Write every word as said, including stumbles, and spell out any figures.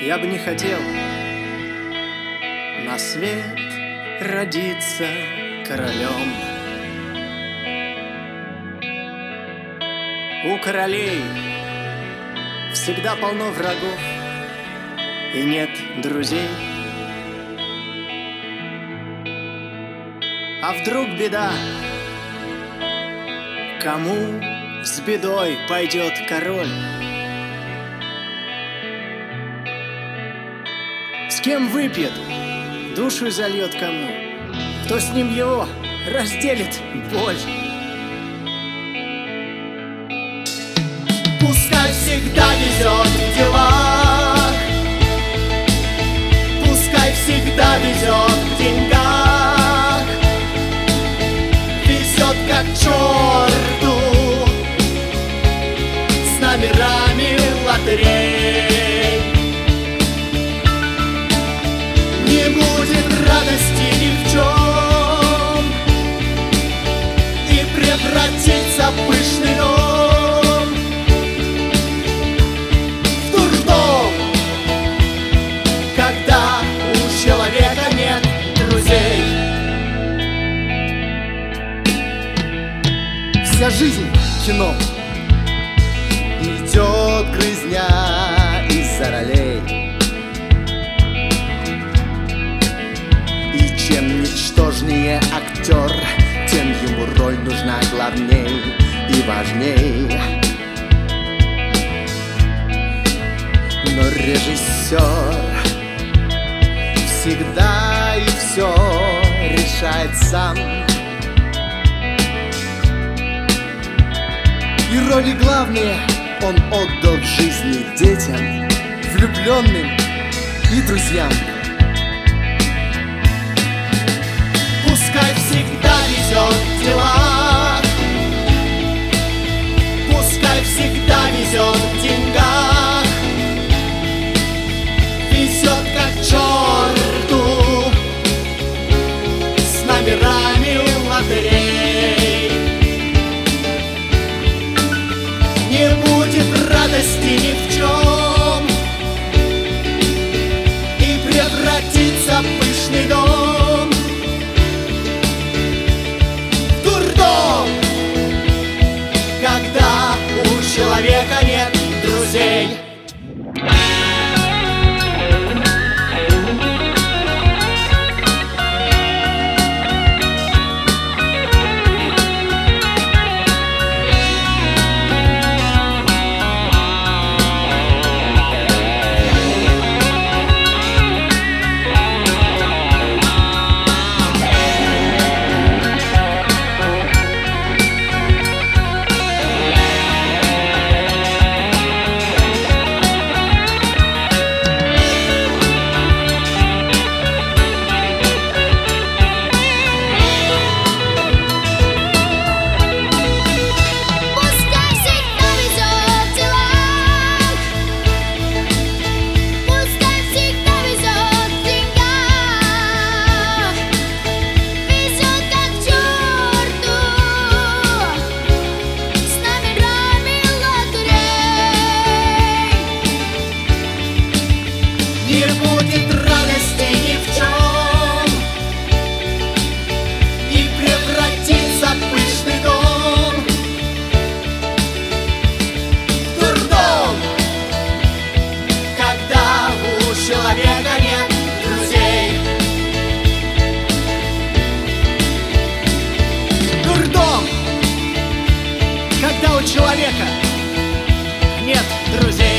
Я бы не хотел на свет родиться королем. У королей всегда полно врагов и нет друзей. А вдруг беда? Кому с бедой пойдет король? С кем выпьет, душу зальет кому? Кто с ним его разделит боль? Пускай всегда везет в делах, пускай всегда везет в деньгах, везет как черту с номерами лотерей. Не будет радости ни в чем, и превратится в пышный дом в дурдом, когда у человека нет друзей. Вся жизнь — кино. Идет грызня из-за ролей. И чем ничтожнее актер, тем ему роль нужна главней и важней. Но режиссер всегда и все решает сам. И роли главные он отдал в жизни детям, влюбленным и друзьям. Пускай всегда везет в делах, пускай всегда везет в деньгах, везет как черту с номерами лотерей. Не будет радости ни в чем, и превратится в пышный дом в дурдом, когда у человека нет друзей. Не будет радости ни в чем, и превратится в пышный дом в дурдом, когда у человека нет друзей. Дурдом, когда у человека нет друзей.